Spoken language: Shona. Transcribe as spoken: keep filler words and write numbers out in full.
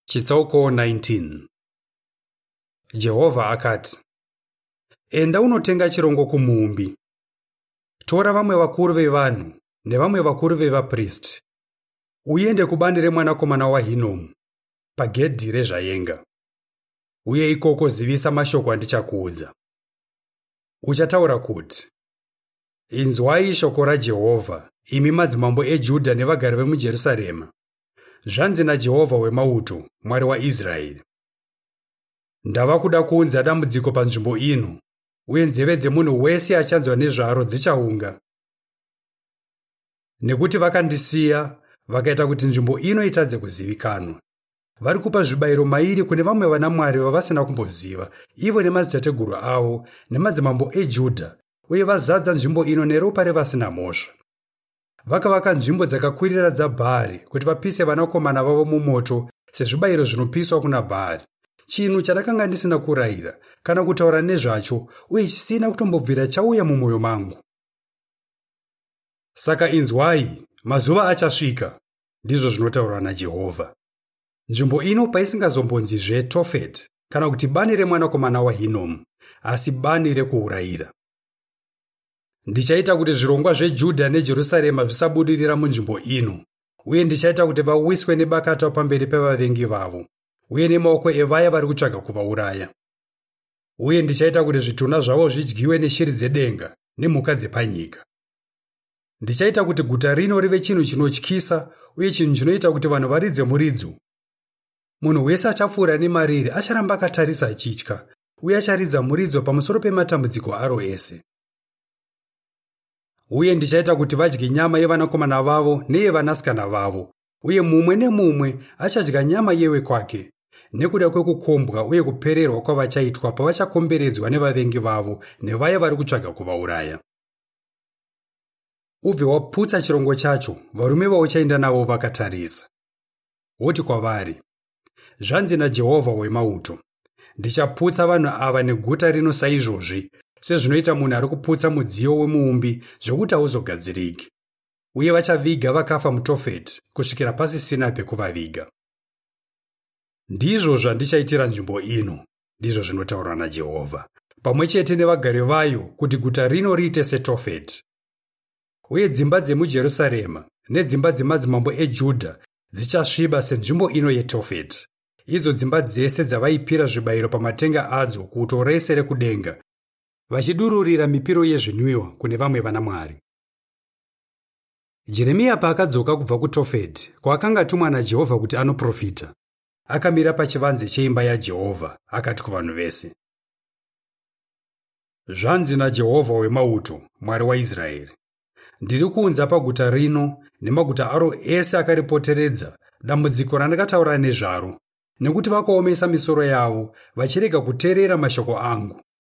Chitsauko nineteen. Jehovha akati, enda unotenga chirongo kumuumbi. Tora vamwe vakuru vevanhu nevamwe vakuru vevapristi, uende kubani remwanakomana waHinomu, pagedhi rezvaenga. Uye ikoko zivisa mashoko andichakuudza. Uchataura kuti, inzwai shoko raJehovha, imi madzimambo eJudha nevagari vemuJerusarema. Zvanzi naJehovha wemauto, Mwari waIsraeri: ndava kuda kuunza dambudziko panzvimbo ino, uye nzeve dzemunhu wese achanzwa nezvaro dzichaunga. Nekuti vakandisiya, vakaita kuti nzvimbo ino itadze kuzivikanwa. Vari kupa zvibayiro mairi kune vamwe vanamwari vavasina kumboziva, ivo nemadzitateguru avo nemadzimambo eJudha, uye vazadza nzvimbo ino neropa revasina mhosva. Vakavaka nzvimbo dzakakwirira dzaBhaari kuti vapise vanakomana vavo mumoto sezvibayiro zvinopiswa kuna Bhaari, chinhu chandakanga ndisina kurayira kana kutaura nezvacho, uye chisina kutombobvira chauya mumwoyo mangu. Saka inzwai, mazuva achasvika, ndizvo zvinotaurwa naJehovha, nzvimbo ino paisingazombonzizve Tofeti kana kuti bani remwanakomana waHinomu, asi bani rekuurayira. Ndichaita kuti zvirongwa zveJudha neJerusarema zvisabudirira munzvimbo ino, uye ndichaita kuti vawiswe nebakata pamberi pevavengi vavo, uye nemaoko evaya vari kutsvaga kuvauraya. Uye ndichaita kuti zvitunha zvavo zvidyiwe neshiri dzedenga nemhuka dzepanyika. Ndichaita kuti guta rino rive chinhu chinotyisa, uye chinhu chinoita kuti vanhu varidze muridzo. Munhu wese achapfuura nemariri acharamba akatarisa achitya, uye acharidza muridzo pamusoro pematambudziko aro ese. Uye ndichaita kuti vadye nyama yevanakomana vavo neyevanasikana vavo, uye mumwe nemumwe achadya nyama yewe kwake, nekuda kwekukombwa uye kupererwa kwavachaitwa pavachakomberedzwa nevavengi vavo nevaya vari kutsvaga kuvauraya. Ubve waputsa chirongo chacho, varume vauchaenda navo vakatarisa. Woti kwavari, zvanzi naJehovha wemauto: ndichaputsa vanhu ava neguta rino saizvozvi, sezvinoita munhu ari kuputsa mudziyo wemuumbi zvokuti hauzogadziriki. Uye vachaviga vakafa muTofeti kusvikira pasisina pekuvaviga. Ndizvo zvandichaitira nzvimbo ino, ndizvo zvinotaurwa naJehovha, pamwe chete nevagari vayo, kuti guta rino riite seTofeti. Uye dzimba dzemuJerusarema nedzimba dzemadzimambo eJudha dzichasviba senzvimbo ino yeTofeti, idzo dzimba dzese dzavaipira zvibayiro pamatenga adzo kuuto rese rekudenga, vachidururira mipiro yezvinwiwa kune vamwe vanamwari. Jeremia paakadzoka kubva kuTofeti, kwaakanga atumwa naJehovha kuti anoprofita, akamira pachivanze cheimba yaJehovha akati kuvanhu vese, zvanzi naJehovha wemauto, Mwari waIsraeri: ndiri kuunza paguta rino nemaguta aro ese akaripoteredza dambudziko randakataura nezvaro, nekuti vakaomesa misoro yavo vachirega kuteerera mashoko angu.